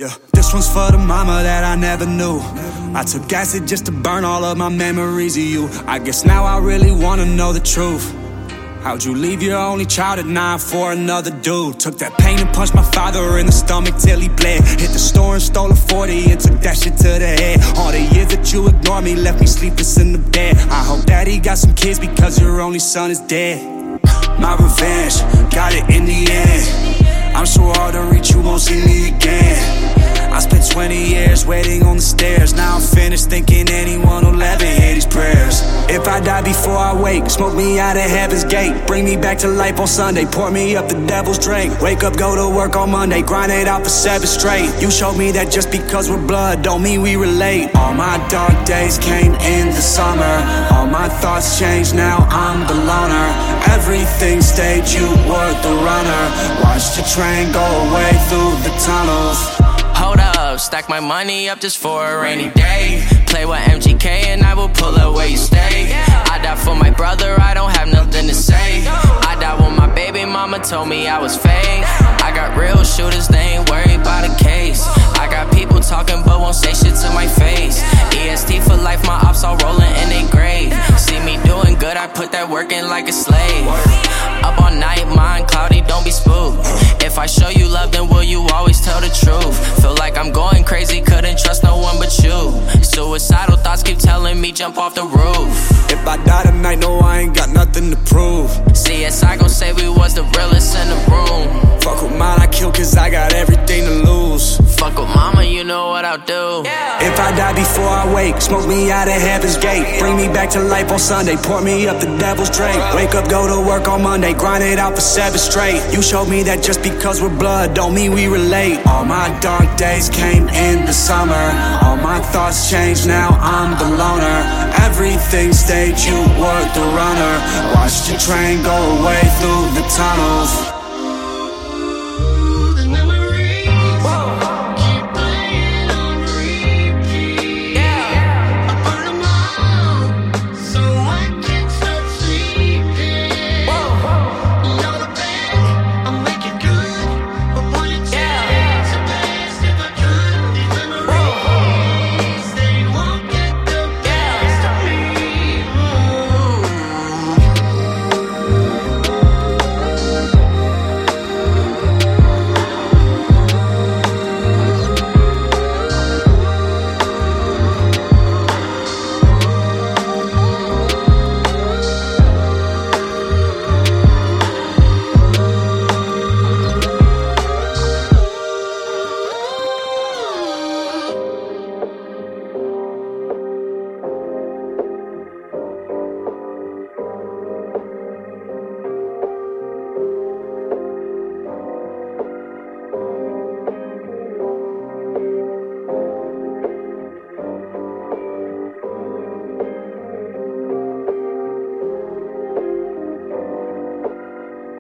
Yeah, this one's for the mama that I never knew. I took acid just to burn all of my memories of you. I guess now I really wanna know the truth. How'd you leave your only child at 9 for another dude? Took that pain and punched my father in the stomach till he bled. Hit the store and stole a 40 and took that shit to the head. All the years that you ignored me left me sleepless in the bed. I hope daddy got some kids because your only son is dead. My revenge, got it in the end. I'm so hard to reach, you won't see me again. I spent 20 years waiting on the stairs. Now I'm finished thinking anyone will ever hear these prayers. If I die before I wake, smoke me out of heaven's gate. Bring me back to life on Sunday, pour me up the devil's drink. Wake up, go to work on Monday, grind it out for 7 straight. You showed me that just because we're blood don't mean we relate. All my dark days came in the summer. All my thoughts changed, now I'm the loner. Everything stayed, you were the runner. Watched the train go away through the tunnels. Hold up, stack my money up just for a rainy day. Play with MGK and I will pull up where you stay. I died for my brother, I don't have nothing to say. I died when my baby mama told me I was fake. I got real shooters, they ain't worried about a case. I got people talking but won't say shit to my face. EST for life, my ops all rolling in they grave. See me doing good, I put that work in like a slave. Up all night, mind cloudy, don't be spooked. If I show you love, then will you always tell the truth? Feel like I'm going crazy, couldn't trust no one but you. Suicidal thoughts keep telling me jump off the roof. If I die tonight, no, I ain't got nothing to prove. CSI gon' say we was the realest in the room. Fuck with mine, I kill cause I got everything to lose. Fuck with mama, you know what I'll do. If I die before I wake, smoke me out of heaven's gate. Bring me back to life on Sunday, pour me up the devil's drink. Wake up, go to work on Monday, grind it out for 7 straight. You showed me that just because we're blood don't mean we relate. All my dark days came in the summer. All my thoughts changed, now I'm the loner. Everything stayed, you were the runner. Watched the train go away through the tunnels.